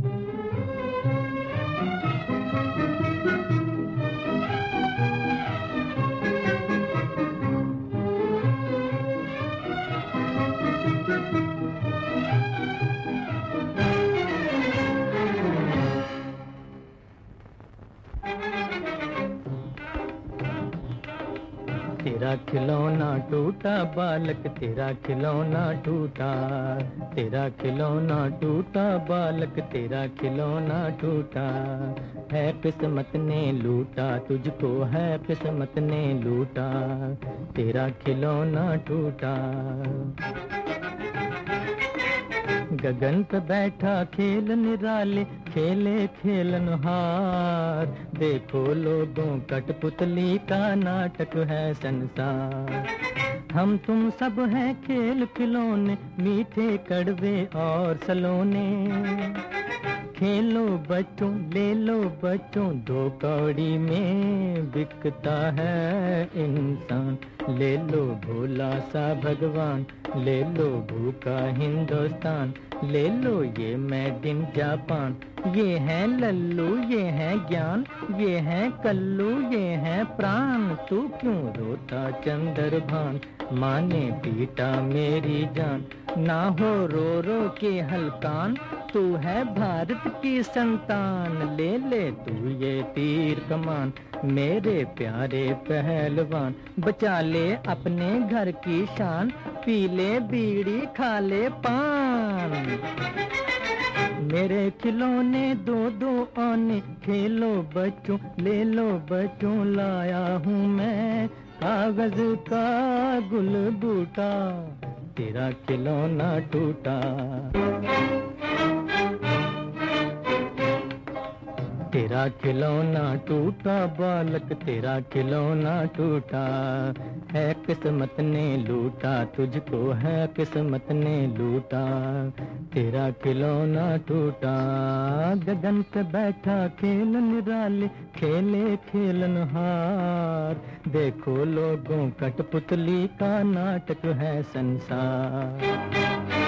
तेरा खिलौना टूटा बालक, तेरा खिलौना टूटा, तेरा खिलौना टूटा बालक, तेरा खिलौना टूटा। है किस्मत ने लूटा तुझको, है किस्मत ने लूटा, तेरा खिलौना टूटा। गगन पे बैठा खेल निराले, खेले खेलनहार। देखो लोगों, कठपुतली का नाटक है संसार। हम तुम सब हैं खेल खिलौने, मीठे कड़वे और सलोने। खेलो बच्चों, ले लो बच्चों, दो कौड़ी में बिकता है इंसान। ले लो भोला सा भगवान, ले लो भूखा हिंदुस्तान। ले लो ये मेड इन जापान। ये है लल्लू, ये है ज्ञान, ये है कल्लू, ये है प्राण। तू क्यों रोता चंद्रभान, माँ ने पीटा मेरी जान। ना हो रो रो के हलकान, तू है भारत की संतान। ले ले तू ये तीर कमान, मेरे प्यारे पहलवान। बचा ले अपने घर की शान, पी ले बीड़ी, खा ले पान। मेरे खिलौने दो दो आने, खेलो बच्चों, ले लो बच्चों। लाया हूँ मैं कागज का गुलबूटा, तेरा खिलौना टूटा। तेरा खिलौना टूटा बालक, तेरा खिलौना टूटा। है किस्मत ने लूटा तुझको, है किस्मत ने लूटा, तेरा खिलौना टूटा। गगन पे बैठा खेल निराले, खेले खेलनहार। देखो लोगों, कठपुतली का नाटक है संसार।